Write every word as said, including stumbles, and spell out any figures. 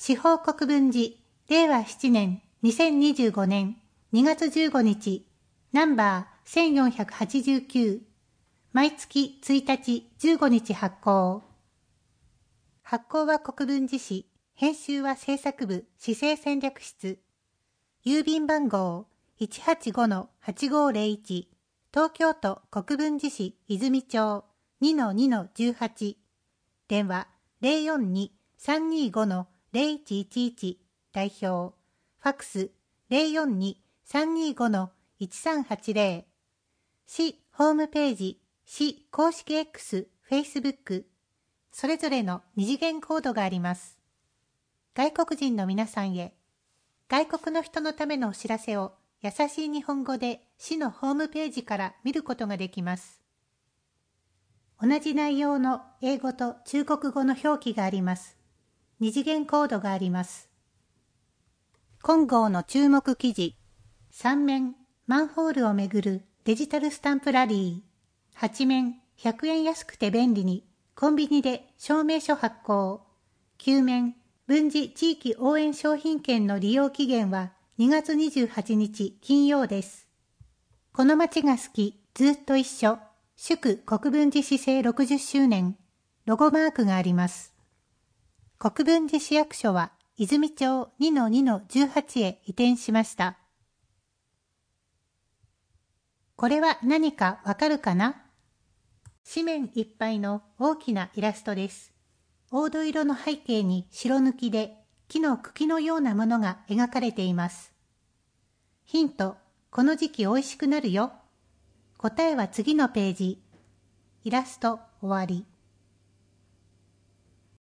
司法国分寺れいわななねんにせんにじゅうごねんにがつじゅうごにちナンバーせんよんひゃくはちじゅうきゅう毎月ついたちじゅうごにち発行。発行は国分寺市、編集は制作部市政戦略室。郵便番号 いちはちごのはちごーぜろいち 東京都国分寺市泉町 にのにのじゅうはち。電話 ゼロよんにーさんにーごのぜろいちいちいち 代表。ファックス ゼロよんにーさんにーごのいちさんはちぜろ。市ホームページ、市公式 X、Facebook、それぞれの二次元コードがあります。外国人の皆さんへ、外国の人のためのお知らせを優しい日本語で市のホームページから見ることができます。同じ内容の英語と中国語の表記があります。二次元コードがあります。今号の注目記事、さんめんマンホールをめぐるデジタルスタンプラリー、はちめんひゃくえん安くて便利にコンビニで証明書発行、きゅうめん分寺地域応援商品券の利用期限はにがつにじゅうはちにち金曜です。この街が好き、ずっと一緒、祝国分寺市政ろくじゅっしゅうねん、ロゴマークがあります。国分寺市役所は泉町 にのにのじゅうはち へ移転しました。これは何かわかるかな？紙面いっぱいの大きなイラストです。黄土色の背景に白抜きで木の茎のようなものが描かれています。ヒント、この時期美味しくなるよ。答えは次のページ。イラスト終わり。